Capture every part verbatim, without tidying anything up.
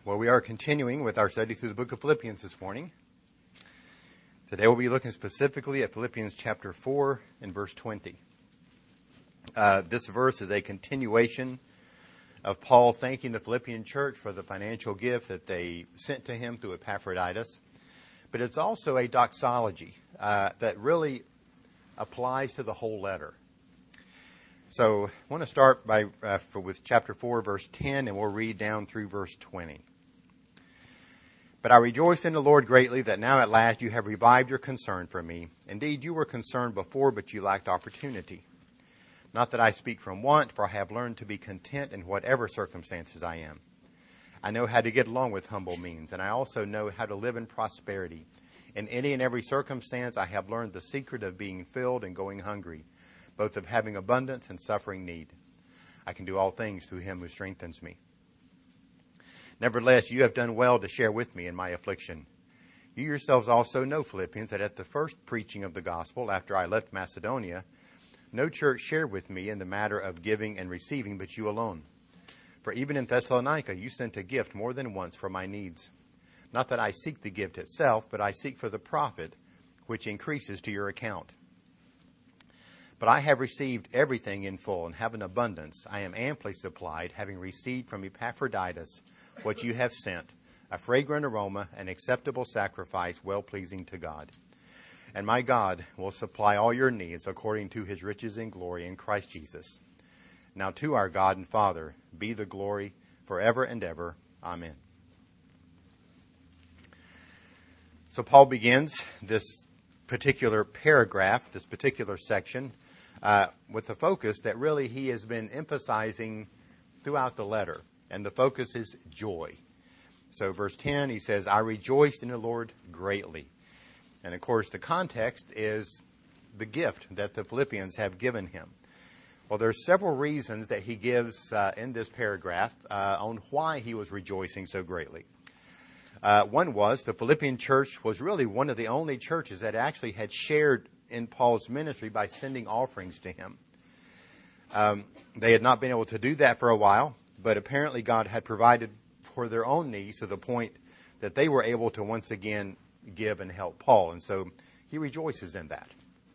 Well, we are continuing with our study through the book of Philippians this morning. Today we'll be looking specifically at Philippians chapter four and verse twenty. Uh, this verse is a continuation of Paul thanking the Philippian church for the financial gift that they sent to him through Epaphroditus. But it's also a doxology uh, that really applies to the whole letter. So I want to start by uh, for, with chapter four, verse ten, and we'll read down through verse twenty. But I rejoice in the Lord greatly that now at last you have revived your concern for me. Indeed, you were concerned before, but you lacked opportunity. Not that I speak from want, for I have learned to be content in whatever circumstances I am. I know how to get along with humble means, and I also know how to live in prosperity. In any and every circumstance, I have learned the secret of being filled and going hungry, both of having abundance and suffering need. I can do all things through him who strengthens me. Nevertheless, you have done well to share with me in my affliction. You yourselves also know, Philippians, that at the first preaching of the gospel, after I left Macedonia, no church shared with me in the matter of giving and receiving, but you alone. For even in Thessalonica, you sent a gift more than once for my needs. Not that I seek the gift itself, but I seek for the profit, which increases to your account. But I have received everything in full and have an abundance. I am amply supplied, having received from Epaphroditus what you have sent, a fragrant aroma, an acceptable sacrifice, well-pleasing to God. And my God will supply all your needs according to his riches in glory in Christ Jesus. Now to our God and Father be the glory forever and ever. Amen. So Paul begins this particular paragraph, this particular section, uh, with a focus that really he has been emphasizing throughout the letter. And the focus is joy. So verse ten, he says, I rejoiced in the Lord greatly. And of course, the context is the gift that the Philippians have given him. Well, there are several reasons that he gives uh, in this paragraph uh, on why he was rejoicing so greatly. Uh, one was the Philippian church was really one of the only churches that actually had shared in Paul's ministry by sending offerings to him. Um, they had not been able to do that for a while, but apparently God had provided for their own needs to the point that they were able to once again give and help Paul. And so he rejoices in that.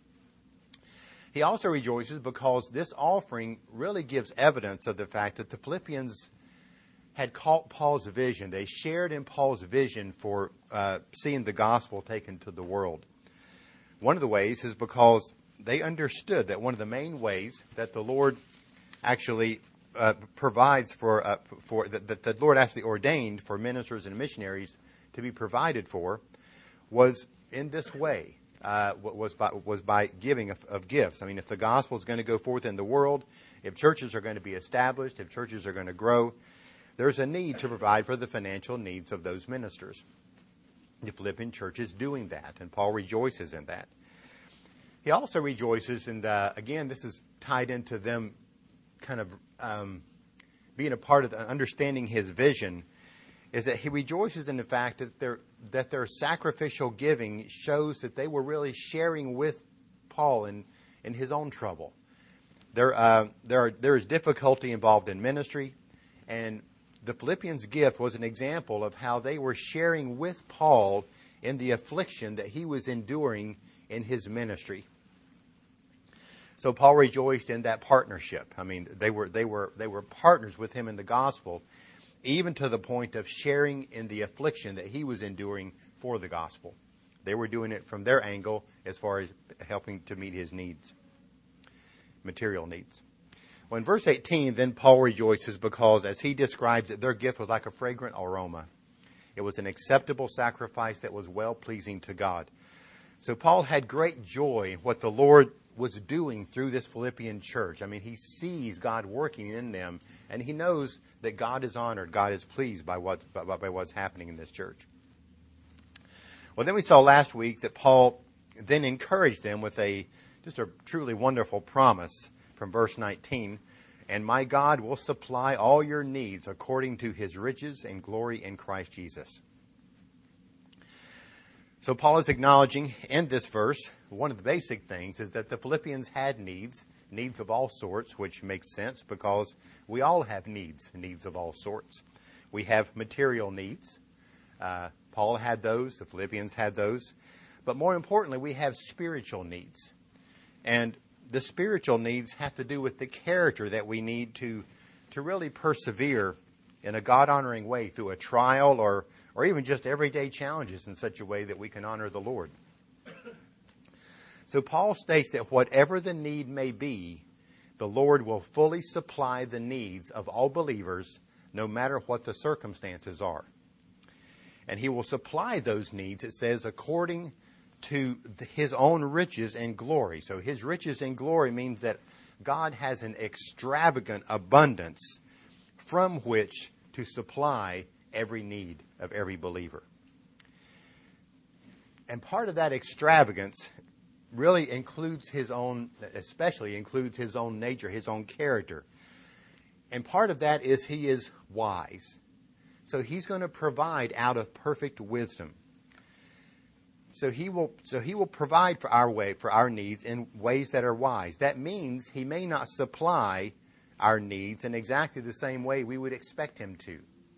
He also rejoices because this offering really gives evidence of the fact that the Philippians had caught Paul's vision. They shared in Paul's vision for uh, seeing the gospel taken to the world. One of the ways is because they understood that one of the main ways that the Lord actually uh, provides for, uh, for that, that the Lord actually ordained for ministers and missionaries to be provided for was in this way. Uh, was by was by giving of, of gifts. I mean, if the gospel is going to go forth in the world, if churches are going to be established, if churches are going to grow, there's a need to provide for the financial needs of those ministers. The Philippian church is doing that, and Paul rejoices in that. He also rejoices in the, again, this is tied into them kind of um, being a part of the, understanding his vision, is that he rejoices in the fact that their that their sacrificial giving shows that they were really sharing with Paul in, in his own trouble. There, uh, there, are, there is difficulty involved in ministry, and the Philippians' gift was an example of how they were sharing with Paul in the affliction that he was enduring in his ministry. So Paul rejoiced in that partnership. I mean, they were they were they were partners with him in the gospel, even to the point of sharing in the affliction that he was enduring for the gospel. They were doing it from their angle as far as helping to meet his needs, material needs. Well, in verse eighteen, then Paul rejoices because, as he describes it, their gift was like a fragrant aroma. It was an acceptable sacrifice that was well-pleasing to God. So Paul had great joy in what the Lord was doing through this Philippian church. I mean, he sees God working in them, and he knows that God is honored, God is pleased by what's, by, by what's happening in this church. Well, then we saw last week that Paul then encouraged them with a just a truly wonderful promise from verse nineteen. And my God will supply all your needs according to his riches and glory in Christ Jesus. So Paul is acknowledging in this verse, one of the basic things is that the Philippians had needs, needs of all sorts, which makes sense because we all have needs, needs of all sorts. We have material needs. Uh, Paul had those. The Philippians had those. But more importantly, we have spiritual needs. And the spiritual needs have to do with the character that we need to, to really persevere in a God-honoring way through a trial or, or even just everyday challenges in such a way that we can honor the Lord. So Paul states that whatever the need may be, the Lord will fully supply the needs of all believers, no matter what the circumstances are. And he will supply those needs, it says, according to his own riches and glory. So his riches and glory means that God has an extravagant abundance from which to supply every need of every believer. And part of that extravagance really includes his own, especially includes his own nature, his own character. And part of that is he is wise. So he's going to provide out of perfect wisdom. So he will so he will provide for our way, for our needs in ways that are wise. That means he may not supply our needs in exactly the same way we would expect him to.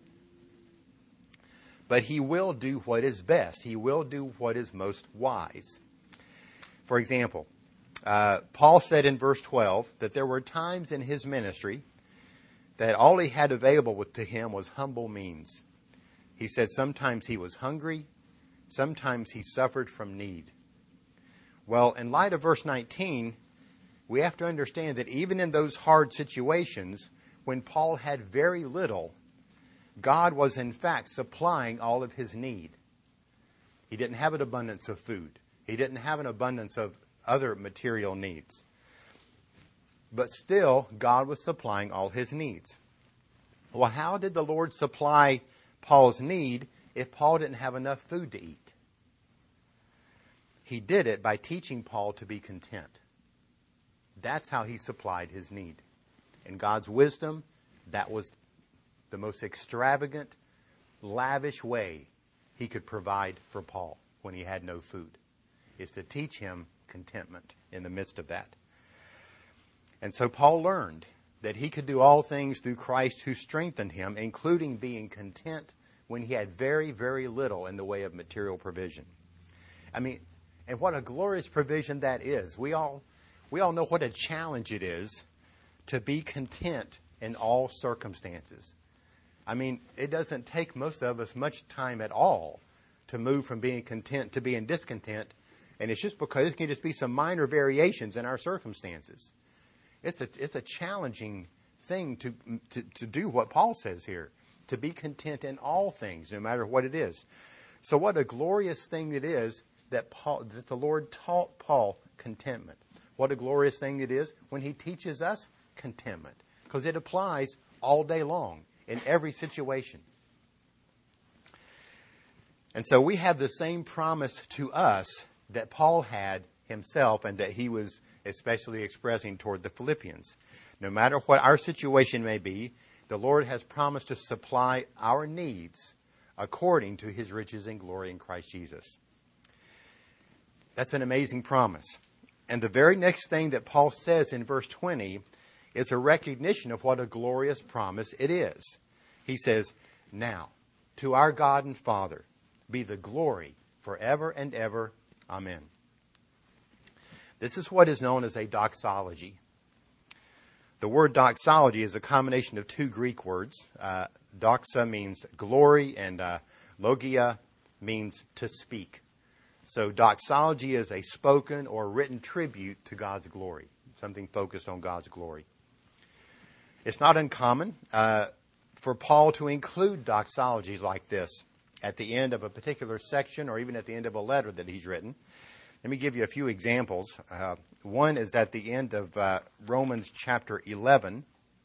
But he will do what is best. He will do what is most wise. For example, uh, Paul said in verse twelve that there were times in his ministry that all he had available to him was humble means. He said sometimes he was hungry, sometimes he suffered from need. Well, in light of verse nineteen, we have to understand that even in those hard situations, when Paul had very little, God was in fact supplying all of his need. He didn't have an abundance of food. He didn't have an abundance of other material needs. But still, God was supplying all his needs. Well, how did the Lord supply Paul's need if Paul didn't have enough food to eat? He did it by teaching Paul to be content. That's how he supplied his need. In God's wisdom, that was the most extravagant, lavish way he could provide for Paul when he had no food, is to teach him contentment in the midst of that. And so Paul learned that he could do all things through Christ who strengthened him, including being content when he had very, very little in the way of material provision. I mean, and what a glorious provision that is. We all, we all know what a challenge it is to be content in all circumstances. I mean, it doesn't take most of us much time at all to move from being content to being discontent. And it's just because it can just be some minor variations in our circumstances. It's a, it's a challenging thing to, to, to do what Paul says here, to be content in all things, no matter what it is. So what a glorious thing it is that, Paul, that the Lord taught Paul contentment. What a glorious thing it is when he teaches us contentment, because it applies all day long in every situation. And so we have the same promise to us that Paul had himself and that he was especially expressing toward the Philippians. No matter what our situation may be, the Lord has promised to supply our needs according to his riches and glory in Christ Jesus. That's an amazing promise. And the very next thing that Paul says in verse twenty is a recognition of what a glorious promise it is. He says, "Now, to our God and Father be the glory forever and ever. Amen." This is what is known as a doxology. The word doxology is a combination of two Greek words. Uh, doxa means glory, and uh, logia means to speak. So doxology is a spoken or written tribute to God's glory, something focused on God's glory. It's not uncommon uh, for Paul to include doxologies like this at the end of a particular section or even at the end of a letter that he's written. Let me give you a few examples. Uh, one is at the end of uh, Romans chapter eleven.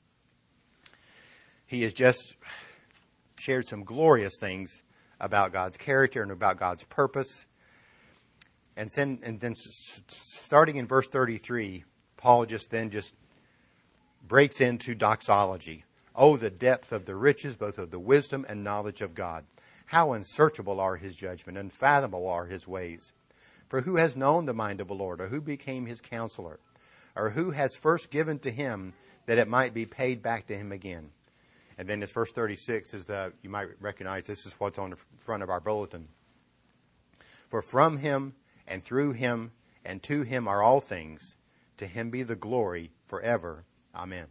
He has just shared some glorious things about God's character and about God's purpose. And then, and then starting in verse thirty-three, Paul just then just breaks into doxology. Oh, the depth of the riches, both of the wisdom and knowledge of God. How unsearchable are his judgment, unfathomable are his ways. For who has known the mind of the Lord, or who became his counselor, or who has first given to him that it might be paid back to him again? And then this verse thirty-six is the, you might recognize this is what's on the front of our bulletin. For from him and through him and to him are all things. To him be the glory forever. Amen.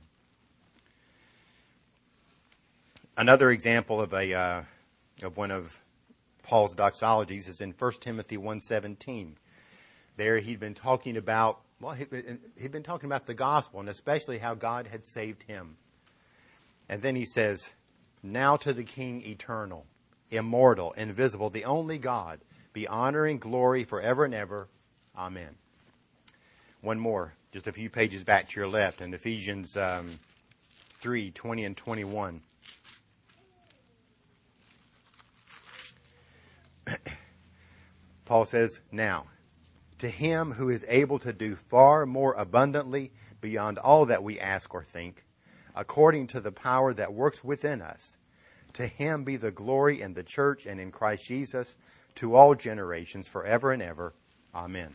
Another example of a uh, of one of Paul's doxologies is in First Timothy one seventeen. There he'd been talking about, well, he'd been talking about the gospel and especially how God had saved him. And then he says, now to the King eternal, immortal, invisible, the only God, be honor and glory forever and ever. Amen. One more, just a few pages back to your left, in Ephesians um, three, twenty and twenty-one. Paul says, now, to him who is able to do far more abundantly beyond all that we ask or think, according to the power that works within us, to him be the glory in the church and in Christ Jesus to all generations forever and ever. Amen.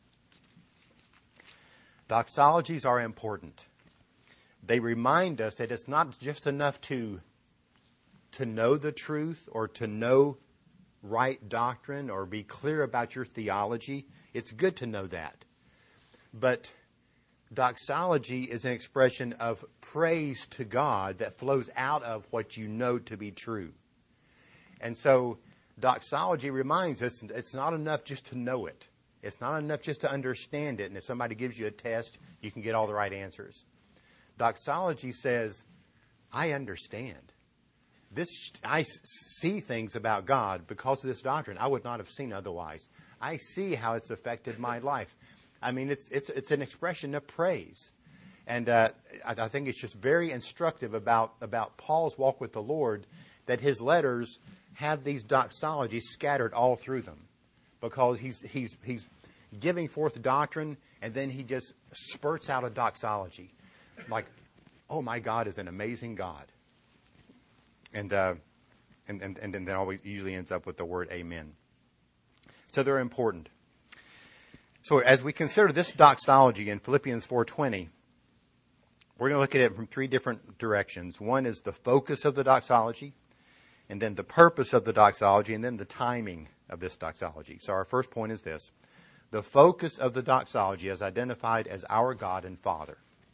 Doxologies are important. They remind us that it's not just enough to, to know the truth or to know right doctrine or be clear about your theology. It's good to know that. But doxology is an expression of praise to God that flows out of what you know to be true. And so doxology reminds us it's not enough just to know it. It's not enough just to understand it. And if somebody gives you a test, you can get all the right answers. Doxology says, I understand. This, I see things about God because of this doctrine I would not have seen otherwise. I see how it's affected my life. I mean, it's it's it's an expression of praise. And uh, I, I think it's just very instructive about, about Paul's walk with the Lord, that his letters have these doxologies scattered all through them. Because he's he's he's giving forth doctrine, and then he just spurts out a doxology. Like, oh, my God is an amazing God. And, uh, and, and, and then always usually ends up with the word amen. So they're important. So as we consider this doxology in Philippians four twenty, we're going to look at it from three different directions. One is the focus of the doxology, and then the purpose of the doxology, and then the timing of this doxology. So our first point is this. The focus of the doxology is identified as our God and Father.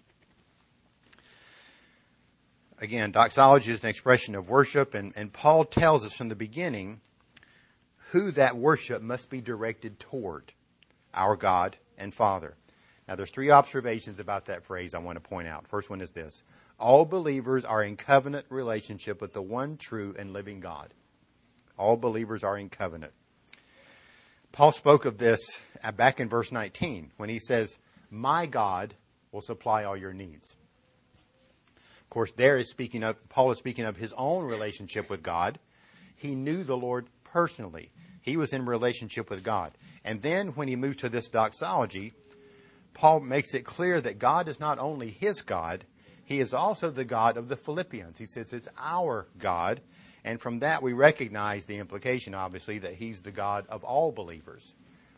Again, doxology is an expression of worship, and, and Paul tells us from the beginning who that worship must be directed toward, our God and Father. Now, there's three observations about that phrase I want to point out. First one is this. All believers are in covenant relationship with the one true and living God. All believers are in covenant. Paul spoke of this back in verse nineteen when he says, my God will supply all your needs. Of course, there is speaking of, Paul is speaking of his own relationship with God. He knew the Lord personally. He was in relationship with God. And then when he moves to this doxology, Paul makes it clear that God is not only his God, he is also the God of the Philippians. He says it's our God. And from that we recognize the implication, obviously, that he's the God of all believers.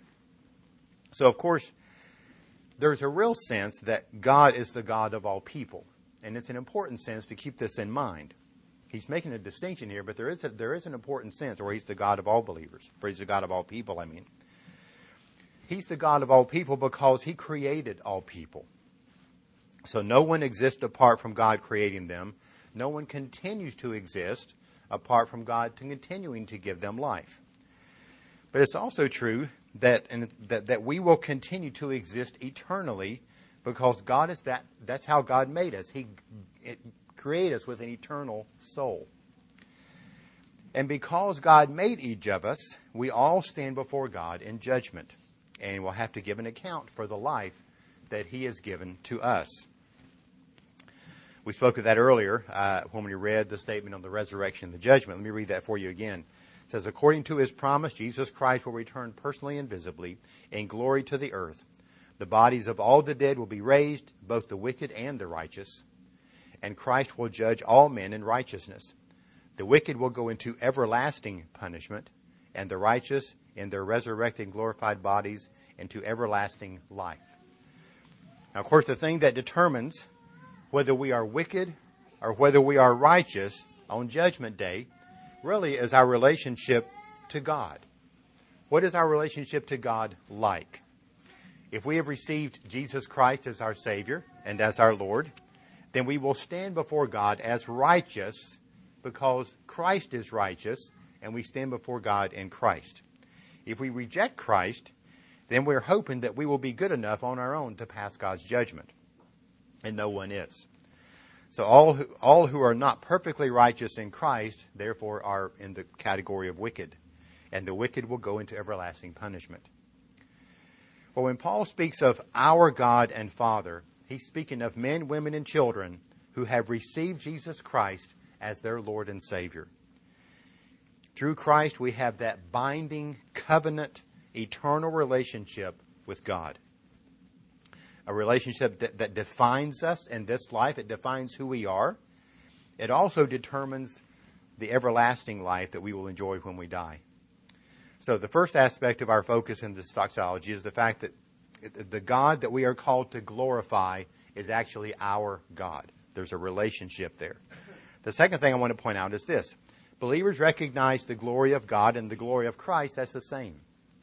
So, of course, there's a real sense that God is the God of all people. And it's an important sense to keep this in mind. He's making a distinction here, but there is a, there is an important sense where he's the God of all believers. Or he's the God of all people, I mean. He's the God of all people because he created all people. So no one exists apart from God creating them. No one continues to exist apart from God continuing to give them life. But it's also true that, and that, that we will continue to exist eternally because God is that, that's how God made us. He it, created us with an eternal soul. And because God made each of us, we all stand before God in judgment. And we'll have to give an account for the life that he has given to us. We spoke of that earlier uh, when we read the statement on the resurrection and the judgment. Let me read that for you again. It says, according to his promise, Jesus Christ will return personally and visibly in glory to the earth. The bodies of all the dead will be raised, both the wicked and the righteous. And Christ will judge all men in righteousness. The wicked will go into everlasting punishment, and the righteous in their resurrected glorified bodies into everlasting life. Now, of course, the thing that determines whether we are wicked or whether we are righteous on Judgment Day really is our relationship to God. What is our relationship to God like? If we have received Jesus Christ as our Savior and as our Lord, then we will stand before God as righteous because Christ is righteous and we stand before God in Christ. If we reject Christ, then we're hoping that we will be good enough on our own to pass God's judgment. And no one is. So all who, all who are not perfectly righteous in Christ, therefore, are in the category of wicked. And the wicked will go into everlasting punishment. Well, when Paul speaks of our God and Father, he's speaking of men, women, and children who have received Jesus Christ as their Lord and Savior. Through Christ, we have that binding, covenant, eternal relationship with God. A relationship that, that defines us in this life. It defines who we are. It also determines the everlasting life that we will enjoy when we die. So the first aspect of our focus in this doxology is the fact that the God that we are called to glorify is actually our God. There's a relationship there. The second thing I want to point out is this. Believers recognize the glory of God and the glory of Christ as the same.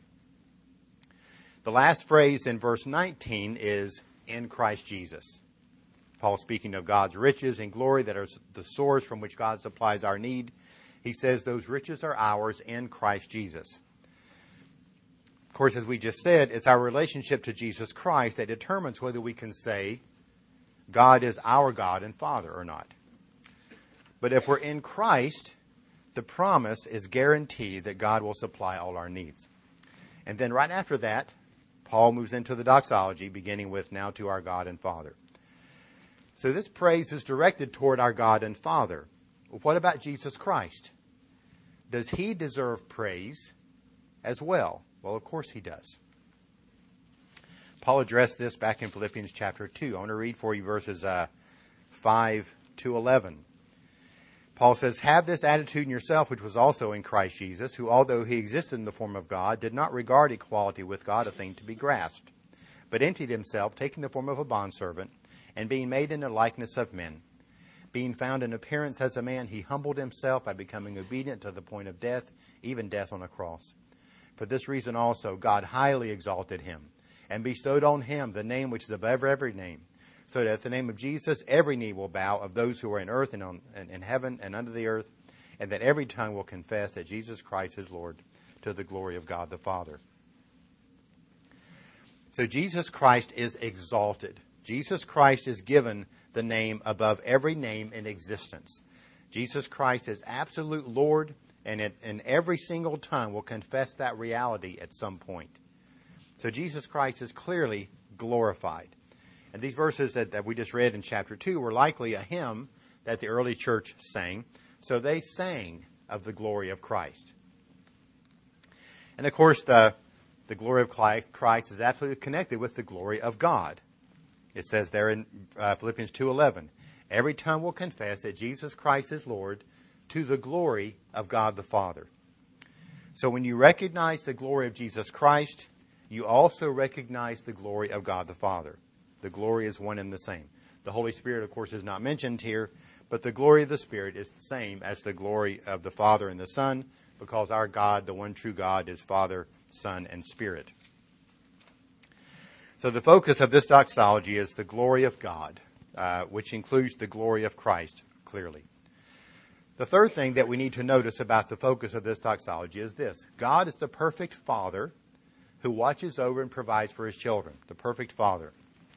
The last phrase in verse nineteen is, in Christ Jesus. Paul, speaking of God's riches and glory that are the source from which God supplies our need, he says those riches are ours in Christ Jesus. Of course, as we just said, it's our relationship to Jesus Christ that determines whether we can say God is our God and Father or not. But if we're in Christ, the promise is guaranteed that God will supply all our needs. And then right after that, Paul moves into the doxology, beginning with, now to our God and Father. So this praise is directed toward our God and Father. Well, what about Jesus Christ? Does he deserve praise as well? Well, of course he does. Paul addressed this back in Philippians chapter two. I want to read for you verses uh, five to eleven. Paul says, have this attitude in yourself, which was also in Christ Jesus, who, although he existed in the form of God, did not regard equality with God a thing to be grasped, but emptied himself, taking the form of a bondservant, and being made in the likeness of men. Being found in appearance as a man, he humbled himself by becoming obedient to the point of death, even death on a cross. For this reason also God highly exalted him, and bestowed on him the name which is above every name, so that at the name of Jesus every knee will bow, of those who are in earth and on, and in heaven and under the earth, and that every tongue will confess that Jesus Christ is Lord, to the glory of God the Father. So Jesus Christ is exalted. Jesus Christ is given the name above every name in existence. Jesus Christ is absolute Lord, and, it, and every single tongue will confess that reality at some point. So Jesus Christ is clearly glorified. And these verses that, that we just read in chapter two were likely a hymn that the early church sang. So they sang of the glory of Christ. And of course, the, the glory of Christ is absolutely connected with the glory of God. It says there in uh, Philippians two eleven, every tongue will confess that Jesus Christ is Lord, to the glory of God the Father. So when you recognize the glory of Jesus Christ, you also recognize the glory of God the Father. The glory is one and the same. The Holy Spirit, of course, is not mentioned here, but the glory of the Spirit is the same as the glory of the Father and the Son, because our God, the one true God, is Father, Son, and Spirit. So the focus of this doxology is the glory of God, uh, which includes the glory of Christ, clearly. The third thing that we need to notice about the focus of this doxology is this. God is the perfect Father who watches over and provides for his children, the perfect Father.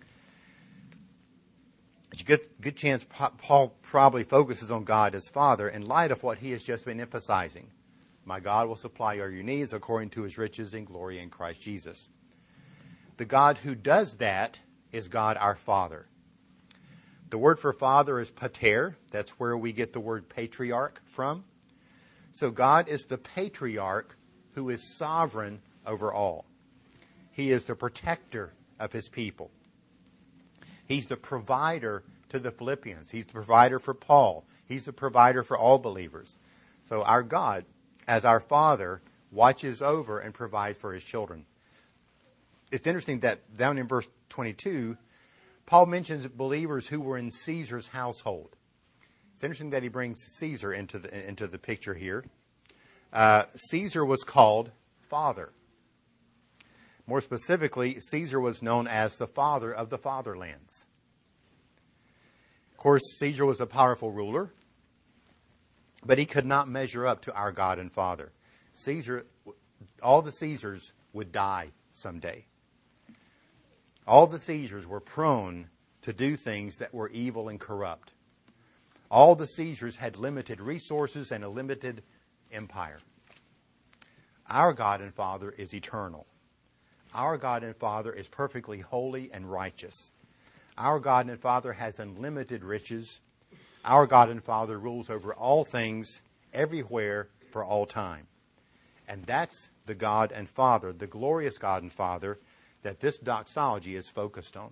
It's a good, good chance Paul probably focuses on God as Father in light of what he has just been emphasizing. My God will supply all your needs according to his riches and glory in Christ Jesus. The God who does that is God our Father. The word for father is pater. That's where we get the word patriarch from. So God is the patriarch who is sovereign over all. He is the protector of his people. He's the provider to the Philippians. He's the provider for Paul. He's the provider for all believers. So our God, as our Father, watches over and provides for his children. It's interesting that down in verse twenty-two, Paul mentions believers who were in Caesar's household. It's interesting that he brings Caesar into the, into the picture here. Uh, Caesar was called Father. More specifically, Caesar was known as the father of the fatherlands. Of course, Caesar was a powerful ruler, but he could not measure up to our God and Father. Caesar, all the Caesars would die someday. All the Caesars were prone to do things that were evil and corrupt. All the Caesars had limited resources and a limited empire. Our God and Father is eternal. Our God and Father is perfectly holy and righteous. Our God and Father has unlimited riches. Our God and Father rules over all things, everywhere, for all time. And that's the God and Father, the glorious God and Father, that this doxology is focused on.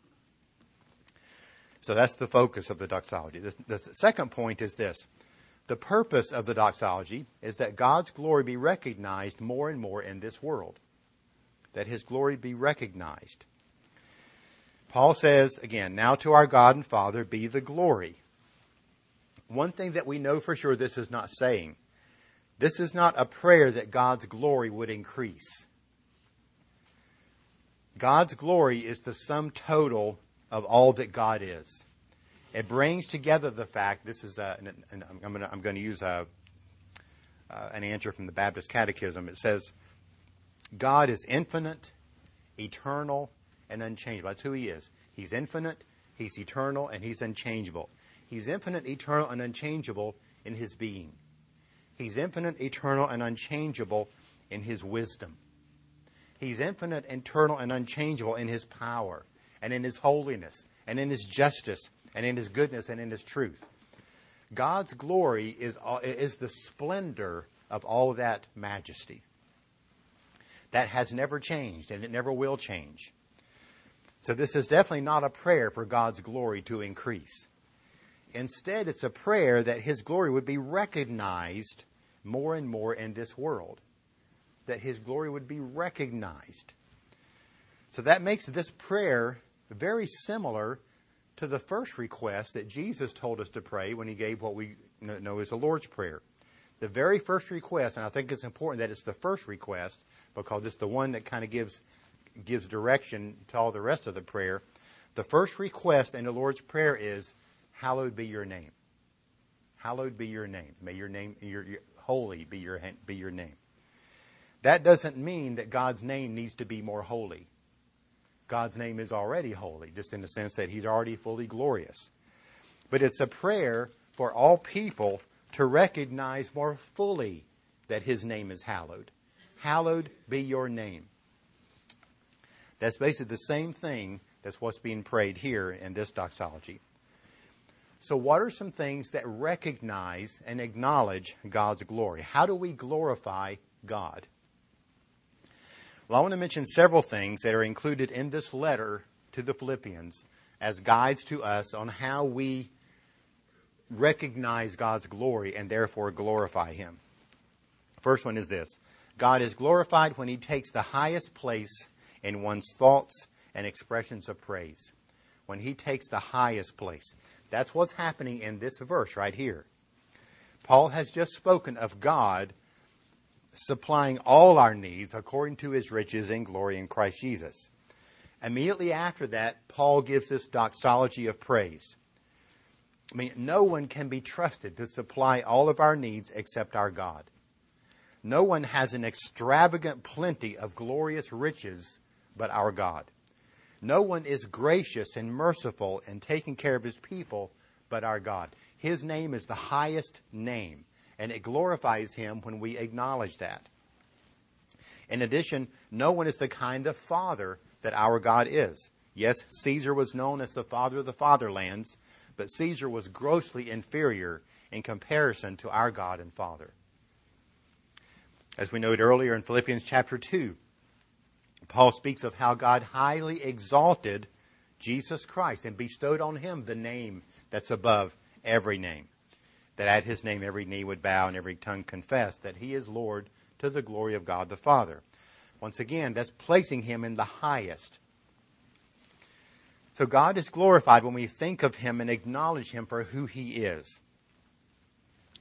So that's the focus of the doxology. The, the second point is this. The purpose of the doxology is that God's glory be recognized more and more in this world. That His glory be recognized. Paul says, again, now to our God and Father be the glory. One thing that we know for sure this is not saying, this is not a prayer that God's glory would increase. God's glory is the sum total of all that God is. It brings together the fact, this is, a, and I'm going to, I'm going to use a, uh, an answer from the Baptist Catechism. It says, God is infinite, eternal, and unchangeable. That's who He is. He's infinite, He's eternal, and He's unchangeable. He's infinite, eternal, and unchangeable in His being. He's infinite, eternal, and unchangeable in His wisdom. He's infinite, eternal, and unchangeable in His power, and in His holiness, and in His justice, and in His goodness, and in His truth. God's glory is, is the splendor of all that majesty. That has never changed, and it never will change. So this is definitely not a prayer for God's glory to increase. Instead, it's a prayer that His glory would be recognized more and more in this world. That His glory would be recognized. So that makes this prayer very similar to the first request that Jesus told us to pray when He gave what we know as the Lord's Prayer. The very first request, and I think it's important that it's the first request because it's the one that kind of gives gives direction to all the rest of the prayer. The first request in the Lord's Prayer is, hallowed be your name. Hallowed be your name. May your name, your, your holy be your be your name. That doesn't mean that God's name needs to be more holy. God's name is already holy, just in the sense that He's already fully glorious. But it's a prayer for all people to recognize more fully that His name is hallowed. Hallowed be your name. That's basically the same thing that's what's being prayed here in this doxology. So what are some things that recognize and acknowledge God's glory? How do we glorify God? Well, I want to mention several things that are included in this letter to the Philippians as guides to us on how we recognize God's glory and therefore glorify Him. First one is this. God is glorified when He takes the highest place in one's thoughts and expressions of praise. When He takes the highest place. That's what's happening in this verse right here. Paul has just spoken of God supplying all our needs according to His riches and glory in Christ Jesus. Immediately after that, Paul gives this doxology of praise. I mean, no one can be trusted to supply all of our needs except our God. No one has an extravagant plenty of glorious riches but our God. No one is gracious and merciful in taking care of His people but our God. His name is the highest name, and it glorifies Him when we acknowledge that. In addition, no one is the kind of father that our God is. Yes, Caesar was known as the father of the fatherlands, but Caesar was grossly inferior in comparison to our God and Father. As we noted earlier in Philippians chapter two, Paul speaks of how God highly exalted Jesus Christ and bestowed on Him the name that's above every name. That at His name every knee would bow and every tongue confess that He is Lord to the glory of God the Father. Once again, that's placing Him in the highest. So God is glorified when we think of Him and acknowledge Him for who He is.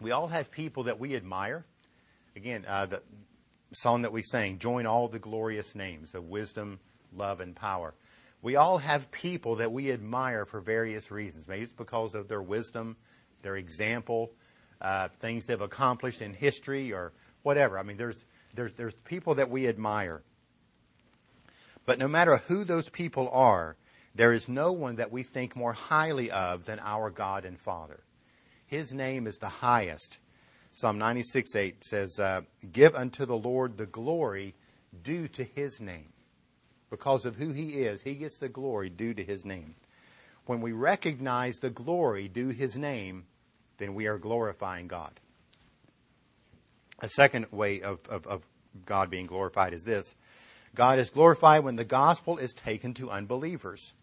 We all have people that we admire. Again, uh, the song that we sang, join all the glorious names of wisdom, love, and power. We all have people that we admire for various reasons. Maybe it's because of their wisdom, their example, uh, things they've accomplished in history or whatever. I mean, there's, there's, there's people that we admire. But no matter who those people are, there is no one that we think more highly of than our God and Father. His name is the highest. Psalm ninety-six eight says, uh, give unto the Lord the glory due to His name. Because of who He is, He gets the glory due to His name. When we recognize the glory due His name, then we are glorifying God. A second way of, of, of God being glorified is this. God is glorified when the gospel is taken to unbelievers.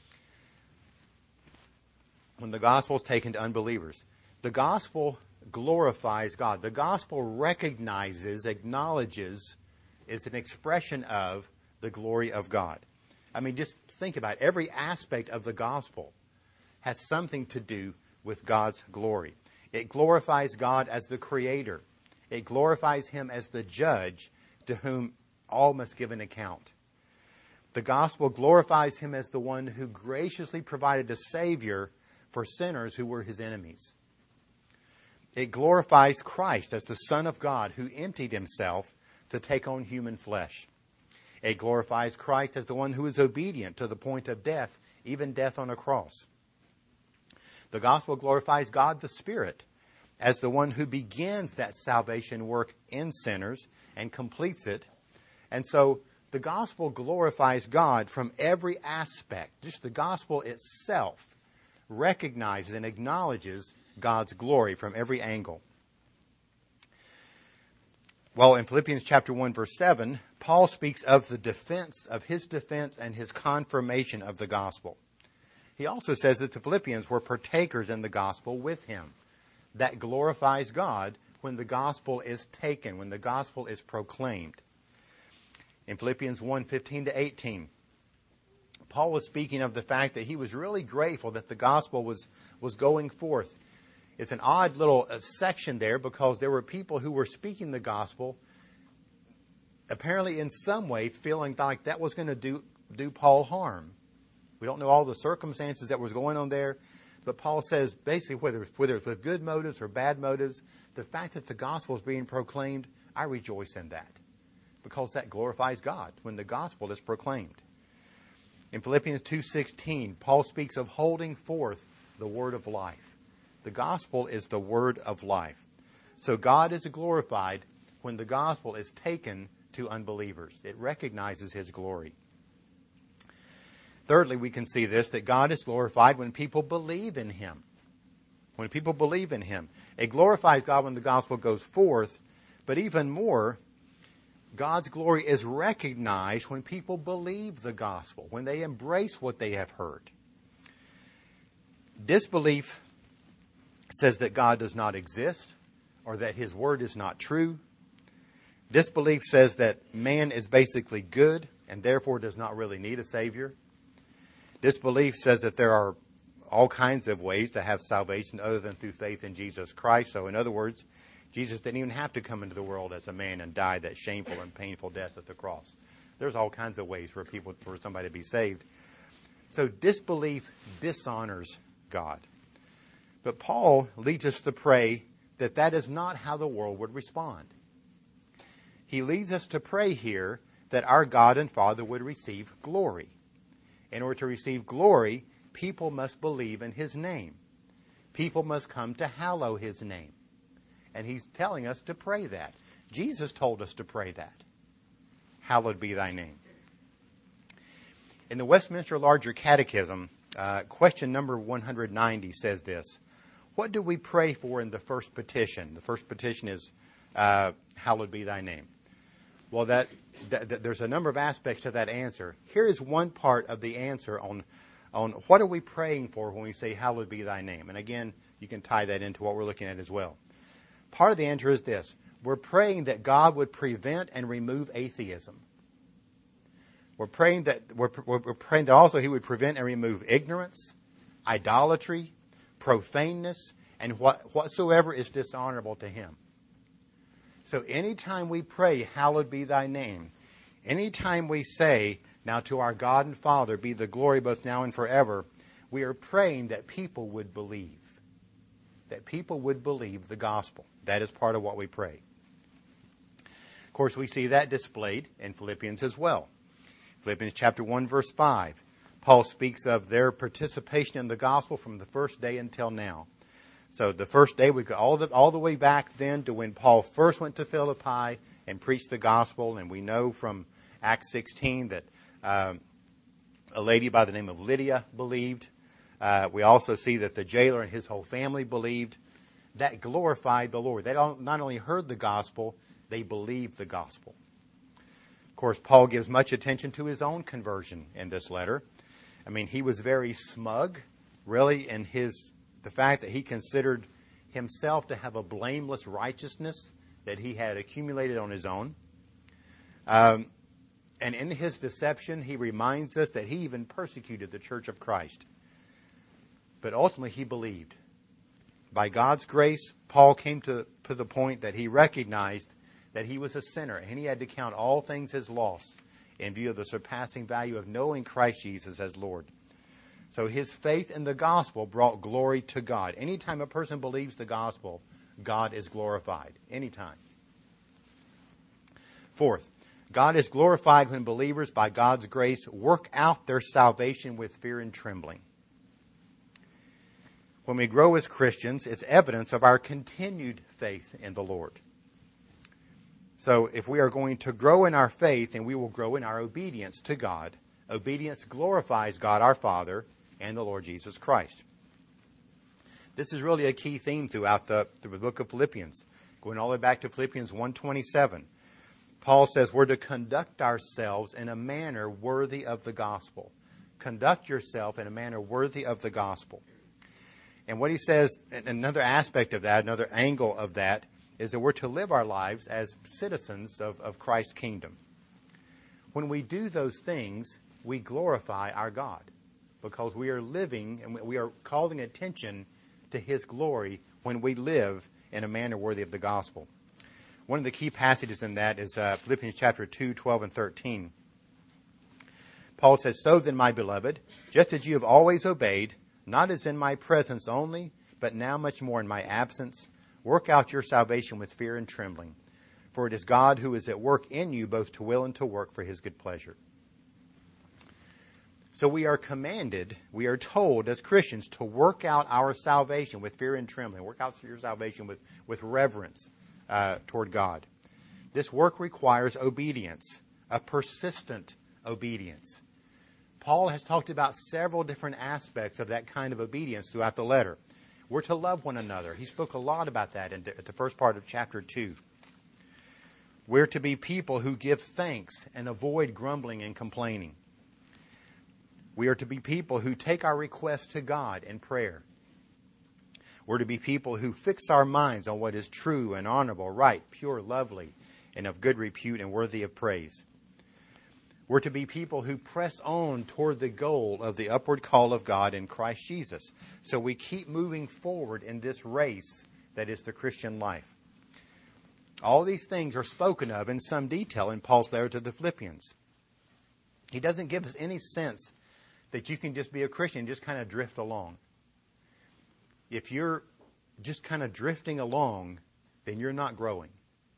When the gospel is taken to unbelievers. The gospel glorifies God. The gospel recognizes, acknowledges, is an expression of the glory of God. I mean, just think about it. Every aspect of the gospel has something to do with God's glory. It glorifies God as the creator. It glorifies Him as the judge to whom all must give an account. The gospel glorifies Him as the one who graciously provided a Savior for sinners who were His enemies. It glorifies Christ as the Son of God who emptied Himself to take on human flesh. It glorifies Christ as the one who is obedient to the point of death, even death on a cross. The gospel glorifies God the Spirit as the one who begins that salvation work in sinners and completes it. And so the gospel glorifies God from every aspect. Just the gospel itself recognizes and acknowledges God's glory from every angle. Well, in Philippians chapter one, verse seven, Paul speaks of the defense, of his defense and his confirmation of the gospel. He also says that the Philippians were partakers in the gospel with him. That glorifies God when the gospel is taken, when the gospel is proclaimed. In Philippians one, fifteen to eighteen, Paul was speaking of the fact that he was really grateful that the gospel was, was going forth. It's an odd little uh, section there because there were people who were speaking the gospel, apparently in some way feeling like that was going to do, do Paul harm. We don't know all the circumstances that was going on there, but Paul says basically whether, whether it's with good motives or bad motives, the fact that the gospel is being proclaimed, I rejoice in that because that glorifies God when the gospel is proclaimed. In Philippians two sixteen, Paul speaks of holding forth the word of life. The gospel is the word of life. So God is glorified when the gospel is taken to unbelievers. It recognizes His glory. Thirdly, we can see this, that God is glorified when people believe in Him. When people believe in Him. It glorifies God when the gospel goes forth, but even more, God's glory is recognized when people believe the gospel, when they embrace what they have heard. Disbelief says that God does not exist or that His word is not true. Disbelief says that man is basically good and therefore does not really need a Savior. Disbelief says that there are all kinds of ways to have salvation other than through faith in Jesus Christ. So in other words, Jesus didn't even have to come into the world as a man and die that shameful and painful death at the cross. There's all kinds of ways for people, for somebody to be saved. So disbelief dishonors God. But Paul leads us to pray that that is not how the world would respond. He leads us to pray here that our God and Father would receive glory. In order to receive glory, people must believe in His name. People must come to hallow His name. And He's telling us to pray that. Jesus told us to pray that. Hallowed be Thy name. In the Westminster Larger Catechism, uh, question number one hundred ninety says this. What do we pray for in the first petition? The first petition is, uh, hallowed be Thy name. Well, that, that, that there's a number of aspects to that answer. Here is one part of the answer on, on what are we praying for when we say, hallowed be Thy name. And again, you can tie that into what we're looking at as well. Part of the answer is this. We're praying that God would prevent and remove atheism. We're praying that we're, we're praying that also He would prevent and remove ignorance, idolatry, profaneness, and what, whatsoever is dishonorable to him. So anytime we pray, hallowed be thy name, anytime we say, now to our God and Father be the glory both now and forever, we are praying that people would believe. That people would believe the gospel. That is part of what we pray. Of course, we see that displayed in Philippians as well. Philippians chapter one, verse five. Paul speaks of their participation in the gospel from the first day until now. So the first day, we go all the, all the way back then to when Paul first went to Philippi and preached the gospel. And we know from Acts sixteen that um, a lady by the name of Lydia believed. Uh, we also see that the jailer and his whole family believed. That glorified the Lord. They don't, not only heard the gospel, they believed the gospel. Of course, Paul gives much attention to his own conversion in this letter. I mean, he was very smug, really, in his the fact that he considered himself to have a blameless righteousness that he had accumulated on his own. Um, and in his deception, he reminds us that he even persecuted the church of Christ. But ultimately, he believed. By God's grace, Paul came to, to the point that he recognized that he was a sinner, and he had to count all things as loss in view of the surpassing value of knowing Christ Jesus as Lord. So his faith in the gospel brought glory to God. Anytime a person believes the gospel, God is glorified. Anytime. Fourth, God is glorified when believers, by God's grace, work out their salvation with fear and trembling. When we grow as Christians, it's evidence of our continued faith in the Lord. So if we are going to grow in our faith, and we will grow in our obedience to God, obedience glorifies God our Father and the Lord Jesus Christ. This is really a key theme throughout the, the book of Philippians. Going all the way back to Philippians one twenty-seven. Paul says we're to conduct ourselves in a manner worthy of the gospel. Conduct yourself in a manner worthy of the gospel. And what he says, another aspect of that, another angle of that, is that we're to live our lives as citizens of, of Christ's kingdom. When we do those things, we glorify our God, because we are living and we are calling attention to His glory when we live in a manner worthy of the gospel. One of the key passages in that is uh, Philippians chapter two, twelve, and thirteen. Paul says, "So then, my beloved, just as you have always obeyed, not as in my presence only, but now much more in my absence, work out your salvation with fear and trembling. For it is God who is at work in you both to will and to work for His good pleasure." So we are commanded, we are told as Christians to work out our salvation with fear and trembling. Work out your salvation with, with reverence uh, toward God. This work requires obedience, a persistent obedience. Paul has talked about several different aspects of that kind of obedience throughout the letter. We're to love one another. He spoke a lot about that in the, at the first part of chapter two. We're to be people who give thanks and avoid grumbling and complaining. We are to be people who take our requests to God in prayer. We're to be people who fix our minds on what is true and honorable, right, pure, lovely, and of good repute and worthy of praise. We're to be people who press on toward the goal of the upward call of God in Christ Jesus. So we keep moving forward in this race that is the Christian life. All these things are spoken of in some detail in Paul's letter to the Philippians. He doesn't give us any sense that you can just be a Christian and just kind of drift along. If you're just kind of drifting along, then you're not growing.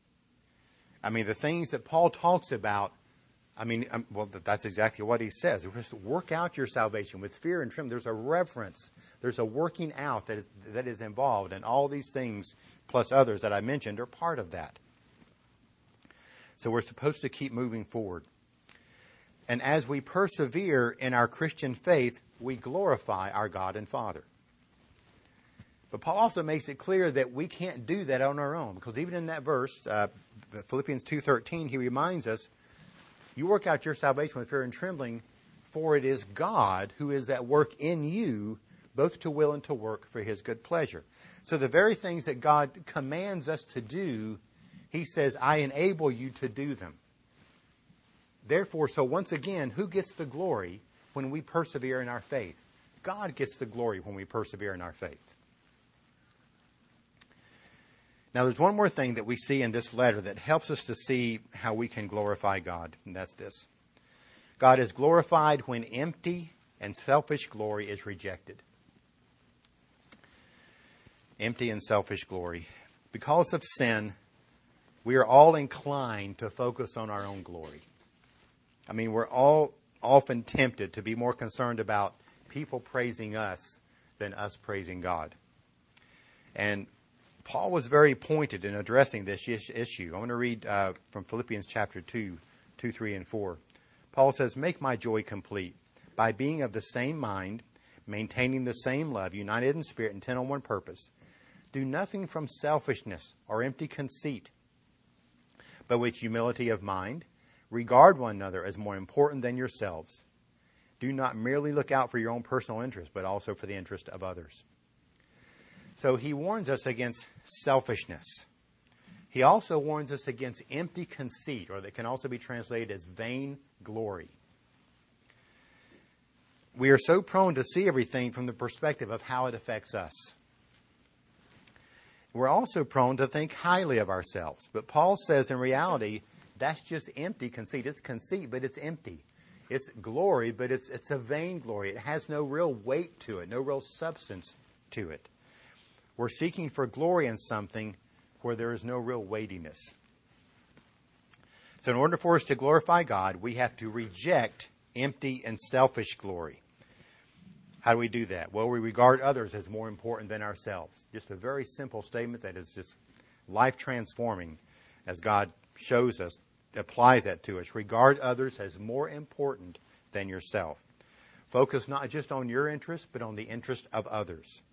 I mean, the things that Paul talks about, I mean, um, well, that's exactly what he says. Just work out your salvation with fear and trembling. There's a reverence. There's a working out that is, that is involved. And all these things, plus others that I mentioned, are part of that. So we're supposed to keep moving forward. And as we persevere in our Christian faith, we glorify our God and Father. But Paul also makes it clear that we can't do that on our own. Because even in that verse, uh, Philippians two thirteen, he reminds us, you work out your salvation with fear and trembling, for it is God who is at work in you, both to will and to work for His good pleasure. So the very things that God commands us to do, He says, I enable you to do them. Therefore, so once again, who gets the glory when we persevere in our faith? God gets the glory when we persevere in our faith. Now, there's one more thing that we see in this letter that helps us to see how we can glorify God, and that's this. God is glorified when empty and selfish glory is rejected. Empty and selfish glory. Because of sin, we are all inclined to focus on our own glory. I mean, we're all often tempted to be more concerned about people praising us than us praising God. And Paul was very pointed in addressing this issue. I want to read uh, from Philippians chapter two, two, three, and four. Paul says, "Make my joy complete by being of the same mind, maintaining the same love, united in spirit, intent on one purpose. Do nothing from selfishness or empty conceit, but with humility of mind, regard one another as more important than yourselves. Do not merely look out for your own personal interest, but also for the interest of others." So he warns us against selfishness. He also warns us against empty conceit, or that can also be translated as vain glory. We are so prone to see everything from the perspective of how it affects us. We're also prone to think highly of ourselves. But Paul says in reality, that's just empty conceit. It's conceit, but it's empty. It's glory, but it's it's a vain glory. It has no real weight to it, no real substance to it. We're seeking for glory in something where there is no real weightiness. So in order for us to glorify God, we have to reject empty and selfish glory. How do we do that? Well, we regard others as more important than ourselves. Just a very simple statement that is just life-transforming as God shows us, applies that to us. Regard others as more important than yourself. Focus not just on your interest, but on the interest of others.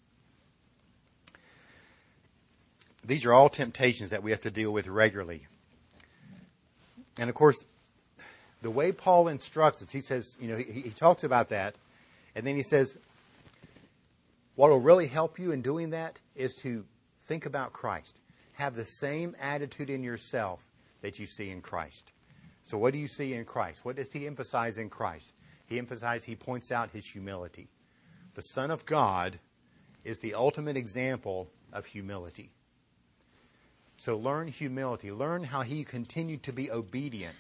These are all temptations that we have to deal with regularly. And of course, the way Paul instructs us, he says, you know, he, he talks about that, and then he says, what will really help you in doing that is to think about Christ. Have the same attitude in yourself that you see in Christ. So what do you see in Christ? What does he emphasize in Christ? He emphasizes, he points out his humility. The Son of God is the ultimate example of humility. So learn humility. Learn how he continued to be obedient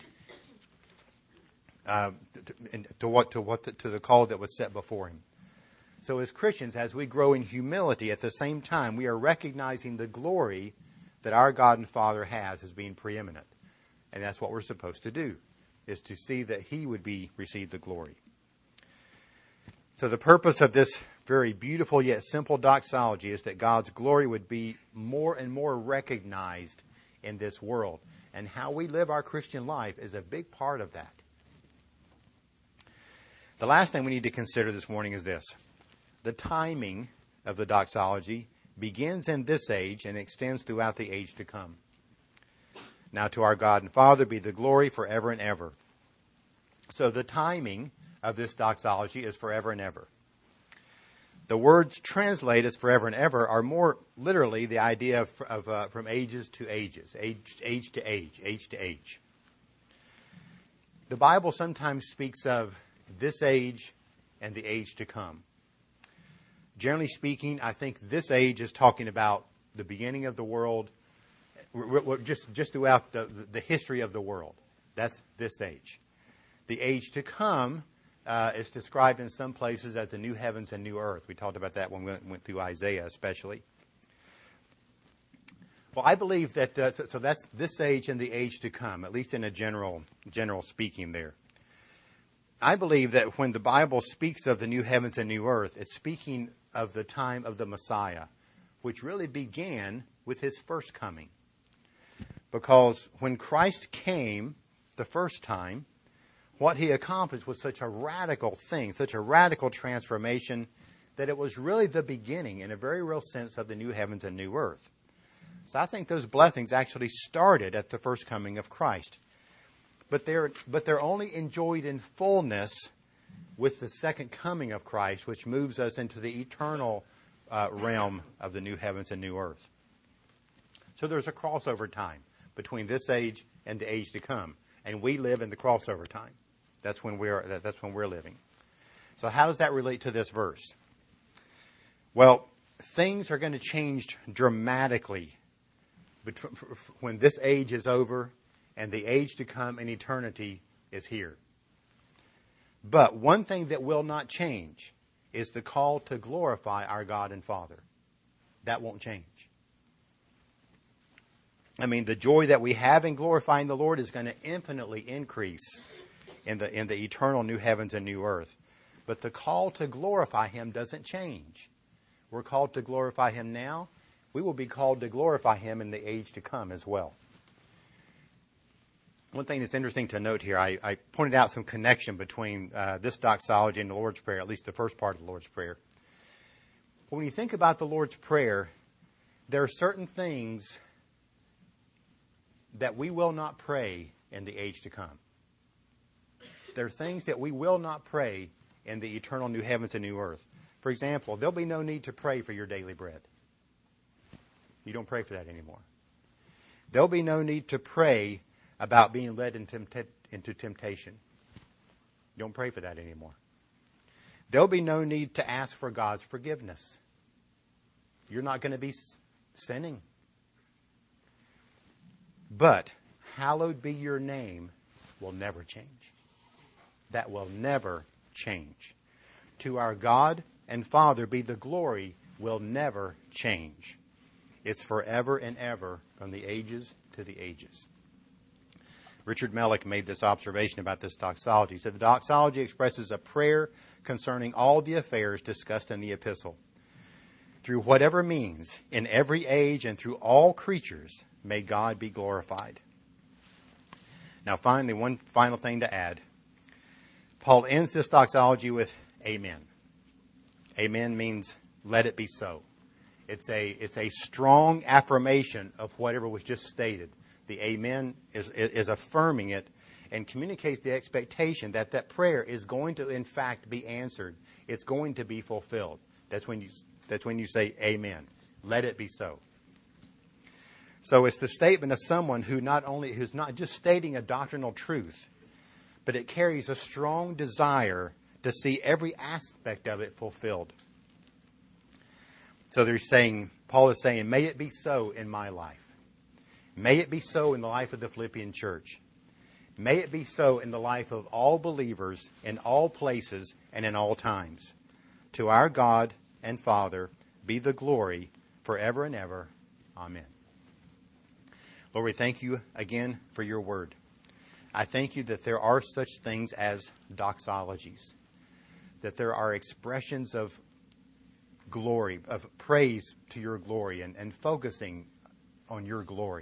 uh, to, to what to what the, to the call that was set before him. So as Christians, as we grow in humility, at the same time, we are recognizing the glory that our God and Father has as being preeminent. And that's what we're supposed to do, is to see that he would be receive the glory. So the purpose of this very beautiful yet simple doxology is that God's glory would be more and more recognized in this world. And how we live our Christian life is a big part of that. The last thing we need to consider this morning is this. The timing of the doxology begins in this age and extends throughout the age to come. Now to our God and Father be the glory forever and ever. So the timing of this doxology is forever and ever. The words translated as forever and ever are more literally the idea of, of uh, from ages to ages, age, age to age, age to age. The Bible sometimes speaks of this age and the age to come. Generally speaking, I think this age is talking about the beginning of the world, just, just throughout the, the history of the world. That's this age. The age to come uh, is described in some places as the new heavens and new earth. We talked about that when we went, went through Isaiah especially. Well, I believe that, uh, so, so that's this age and the age to come, at least in a general, general speaking there. I believe that when the Bible speaks of the new heavens and new earth, it's speaking of the time of the Messiah, which really began with his first coming. Because when Christ came the first time, what he accomplished was such a radical thing, such a radical transformation, that it was really the beginning, in a very real sense, of the new heavens and new earth. So I think those blessings actually started at the first coming of Christ. But they're, but they're only enjoyed in fullness with the second coming of Christ, which moves us into the eternal uh, realm of the new heavens and new earth. So there's a crossover time between this age and the age to come. And we live in the crossover time. That's when we're, that's when we're living. So how does that relate to this verse? Well, things are going to change dramatically when this age is over and the age to come in eternity is here. But one thing that will not change is the call to glorify our God and Father. That won't change. I mean, the joy that we have in glorifying the Lord is going to infinitely increase in the in the eternal new heavens and new earth. But the call to glorify Him doesn't change. We're called to glorify Him now. We will be called to glorify Him in the age to come as well. One thing that's interesting to note here, I, I pointed out some connection between uh, this doxology and the Lord's Prayer, at least the first part of the Lord's Prayer. When you think about the Lord's Prayer, there are certain things that we will not pray in the age to come. There are things that we will not pray in the eternal new heavens and new earth. For example, there'll be no need to pray for your daily bread. You don't pray for that anymore. There'll be no need to pray about being led into temptation. You don't pray for that anymore. There'll be no need to ask for God's forgiveness. You're not going to be sinning. But, hallowed be your name will never change. That will never change. To our God and Father be the glory will never change. It's forever and ever from the ages to the ages. Richard Mellick made this observation about this doxology. He said the doxology expresses a prayer concerning all the affairs discussed in the epistle. Through whatever means, in every age and through all creatures, may God be glorified. Now finally, one final thing to add. Paul ends this doxology with Amen. Amen means let it be so. It's a, it's a strong affirmation of whatever was just stated. The Amen is, is affirming it and communicates the expectation that that prayer is going to, in fact, be answered. It's going to be fulfilled. That's when you, that's when you say Amen. Let it be so. So it's the statement of someone who not only who's not just stating a doctrinal truth, but it carries a strong desire to see every aspect of it fulfilled. So they're saying, Paul is saying, may it be so in my life. May it be so in the life of the Philippian church. May it be so in the life of all believers in all places and in all times. To our God and Father be the glory forever and ever. Amen. Lord, we thank you again for your word. I thank you that there are such things as doxologies, that there are expressions of glory, of praise to your glory and, and focusing on your glory.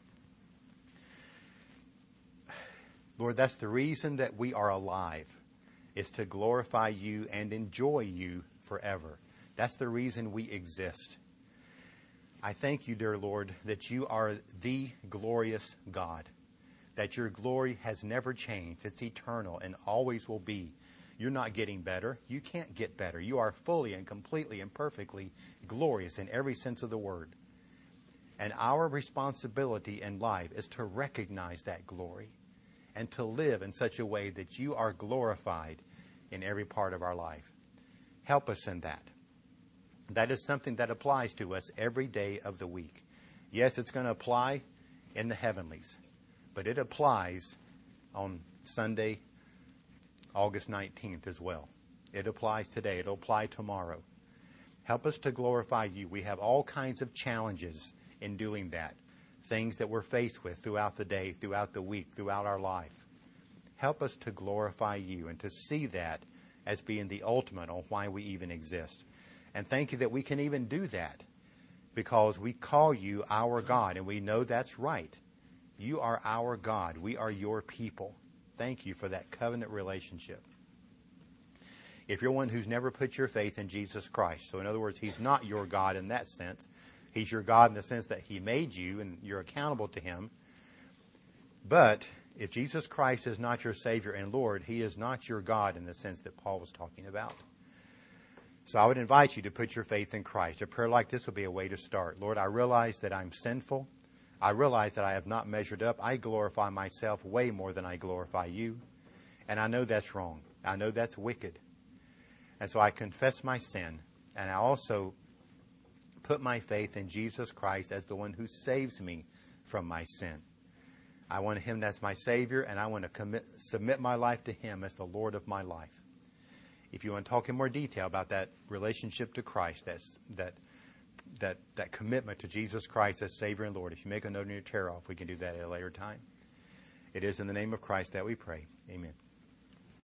Lord, that's the reason that we are alive, is to glorify you and enjoy you forever. That's the reason we exist. I thank you, dear Lord, that you are the glorious God, that your glory has never changed. It's eternal and always will be. You're not getting better. You can't get better. You are fully and completely and perfectly glorious in every sense of the word. And our responsibility in life is to recognize that glory and to live in such a way that you are glorified in every part of our life. Help us in that. That is something that applies to us every day of the week. Yes, it's going to apply in the heavenlies, but it applies on Sunday, August nineteenth as well. It applies today. It'll apply tomorrow. Help us to glorify you. We have all kinds of challenges in doing that. Things that we're faced with throughout the day, throughout the week, throughout our life. Help us to glorify you and to see that as being the ultimate on why we even exist. And thank you that we can even do that because we call you our God, and we know that's right. You are our God. We are your people. Thank you for that covenant relationship. If you're one who's never put your faith in Jesus Christ, so in other words, He's not your God in that sense. He's your God in the sense that He made you and you're accountable to Him. But if Jesus Christ is not your Savior and Lord, He is not your God in the sense that Paul was talking about. So I would invite you to put your faith in Christ. A prayer like this will be a way to start. Lord, I realize that I'm sinful. I realize that I have not measured up. I glorify myself way more than I glorify you. And I know that's wrong. I know that's wicked. And so I confess my sin. And I also put put my faith in Jesus Christ as the one who saves me from my sin. I want Him as my Savior, and I want to commit, submit my life to Him as the Lord of my life. If you want to talk in more detail about that relationship to Christ, that's, that that that commitment to Jesus Christ as Savior and Lord, if you make a note in your tear off, we can do that at a later time. It is in the name of Christ that we pray. Amen.